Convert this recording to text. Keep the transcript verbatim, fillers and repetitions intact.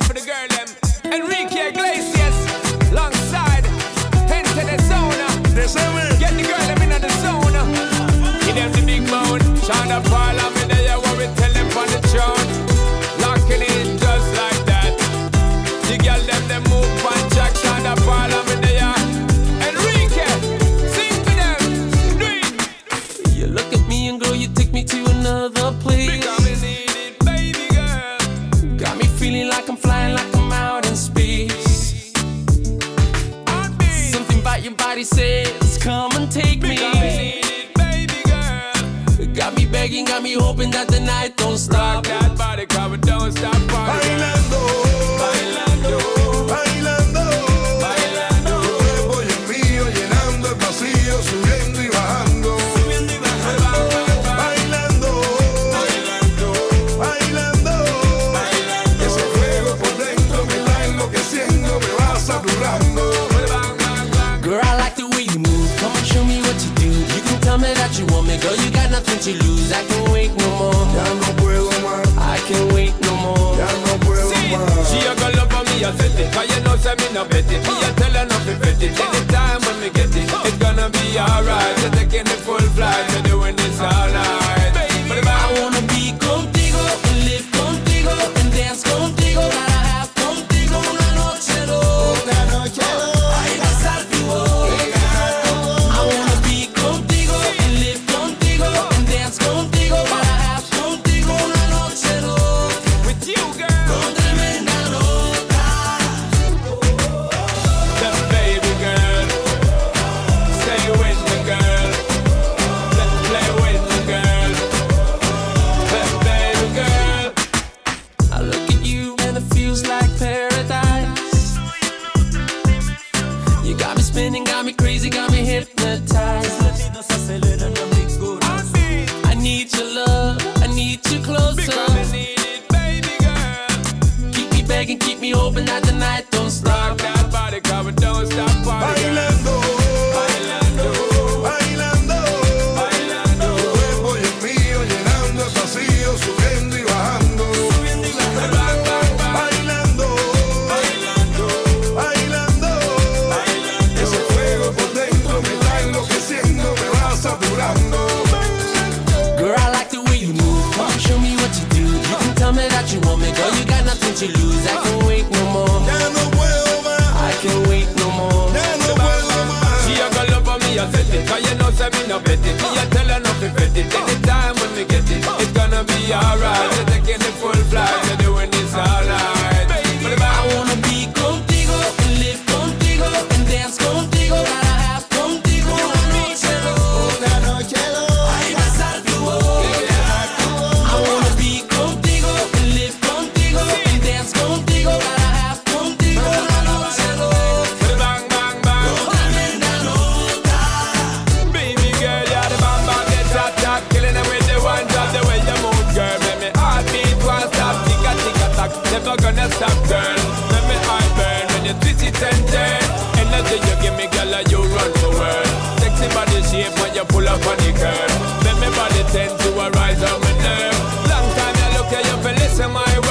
for the girl them. Enrique Iglesias, alongside Enter the Zone. Get the girl them in the zone. Give them the big moan. Shonda Paul, me there, what we tell them on the throne. Locking in just like that. The girl them, them move on track. Shonda Paul, me there. Enrique, sing for them. Do it. You look at me and girl, you take me to another place. Because we need it, baby girl. Got me feeling like I'm flying, like I'm out in space. Something about your body says, come and take me. Because we need it, baby girl. Got me begging, got me hoping that the night don't stop. Rock that body, cause we don't stop partying. Bailando, Bailando, bailando, bailando. tu cuerpo y el mío llenando el vacío, subiendo y bajando. Subiendo y bajando. Bailando, Bailando, bailando, bailando. ese fuego por dentro me está enloqueciendo, me va saturando. Bang, bang, bang. Girl, I like the way you move. Come and show me what you do. You can tell me that you want me, girl. You got nothing to lose. I can't wait no more. Ya no puedo más, I can't wait no more. ya no puedo See, más. she a go love for me, I set it. Cause you know, say me no bet it. Me a tell her not to bet it. Anytime when me get it, it's gonna be alright. You're taking the full flight, you're doing this all night. But if I I wanna be contigo and live contigo and dance contigo. Gotta have contigo una noche loca. Ay, besar tu boca. I wanna be contigo and live contigo and dance contigo. Gotta have contigo una noche loca. with you, girl, Con tremenda loca. the baby girl, stay with me, girl. Let's play with me, girl. The baby girl. I look at you and it feels like paradise. You got me spinning, got me crazy, got me hypnotized. I need your love, I need you closer. Because I need it, baby girl. Keep me begging, keep me hoping that the night don't Rock stop. that body, cause we don't stop partying. Bailando, Bailando, bailando, bailando. tu cuerpo y el mío llenando el vacío, subiendo y bajando. Bang, bang, bang. Bailando, Bailando, bailando, bailando. ese fuego por dentro me está enloqueciendo, me va saturando. Girl, I like the way you move. Come on, show me what you do. You can tell me that you want me, girl. You got nothing to lose. I can't wait no more. Ya no puedo más, I can't wait no more. ya no puedo más. She a go love for me, I set it. Cause you know, say me no bet it. Me a tell her not to bet it. Anytime when me get it, it's gonna be alright. You're taking the full flight, you're doing this all night. But if I I wanna be contigo and live contigo and dance contigo. Gotta have contigo una noche loca. Ay, besar tu boca. I wanna be contigo and live contigo and dance contigo. Gotta have contigo una noche loca. bang, bang, bang. Tremenda loca. Baby girl, you're the bang, bang, the top, top. Killing them with the one drop, the way you move, girl. Make me heartbeat won't stop, ticka, ticka, tack. Never gonna stop, girl. Make me heart burn when you twist it and turn. Energy you give me, girl, and you run the world. Sexy body shape when you pull up on the curve. Make me body tend to a rise on my nerve. Long time you look at you, feel listen my